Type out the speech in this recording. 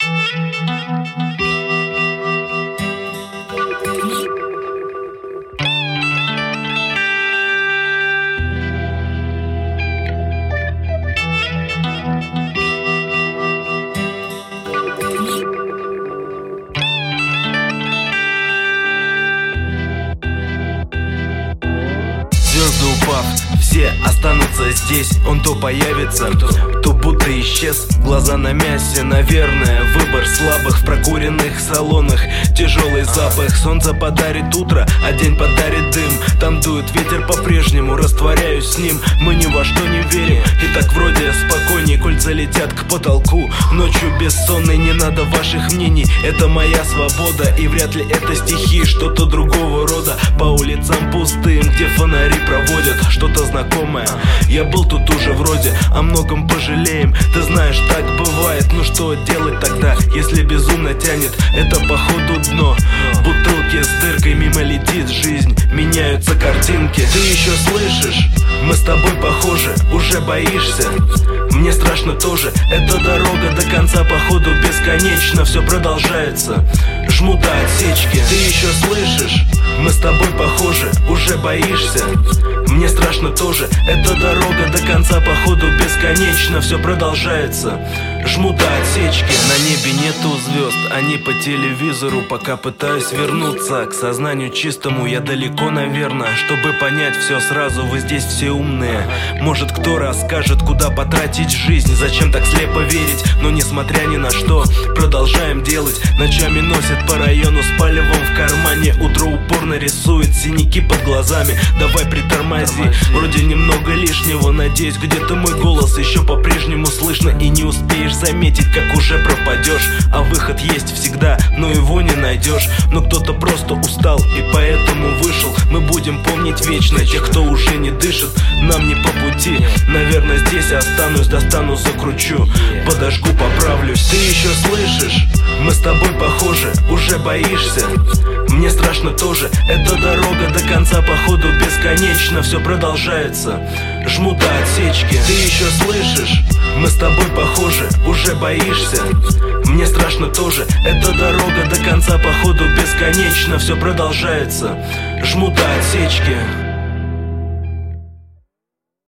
Звезды упав, все останутся здесь. Он то появится, то будто исчез. Глаза на мясе, наверное, выбор слабых в прокуренных салонах. Тяжелый запах, солнце подарит утро, а день подарит дым. Там дует ветер по-прежнему, растворяюсь с ним. Мы ни во что не верим, и так вроде спокойней. Кольца летят к потолку, ночью бессонной. Не надо ваших мнений, это моя свобода. И вряд ли это стихи, что-то другого рода. По улицам пустым, где фонари проводят что-то знакомое. Я был тут уже вроде, о многом пожалеем. Ты знаешь, так бывает, ну что делать тогда, если безумно тянет? Это походу дно. Бутылки с дыркой, мимо летит жизнь, меняются картинки. Ты еще слышишь? Мы с тобой похожи, уже боишься? Мне страшно тоже, эта дорога до конца походу бесконечно. Все продолжается, жмут до отсечки. Ты еще слышишь? Мы с тобой похожи, уже боишься? Мне страшно тоже, эта дорога до конца походу бесконечно. Все продолжается, жмут до отсечки. На небе нету звезд, они по телевизору. Пока пытаюсь вернуться к сознанию чистому. Я далеко, наверное, чтобы понять все сразу. Вы здесь все умные. Может, кто расскажет, куда потратить жизнь? Зачем так слепо верить? Но несмотря ни на что, продолжаем делать. Ночами носят по району с палевом в кармане. Утро упорно рисует синяки под глазами. Давай притормози, вроде немного лишнего. Надеюсь, где-то мой голос еще по-прежнему слышно. И не успеешь заметить, как уже пропадешь. А выход есть всегда, но его не найдешь. Но кто-то просто устал и поэтому вышел. Мы будем помнить вечно тех, кто уже не дышит. Нам не по пути, наверное, здесь останусь. Достану, закручу, подожгу, поправлюсь. Ты еще слышишь? Мы с тобой похожи, уже боишься? Мне страшно тоже, эта дорога до конца походу бесконечно. Все продолжается, жмут до отсечки. Ты еще слышишь? Мы с тобой похожи, уже боишься? Мне страшно тоже, эта дорога до конца походу бесконечно. Все продолжается, жмут до отсечки.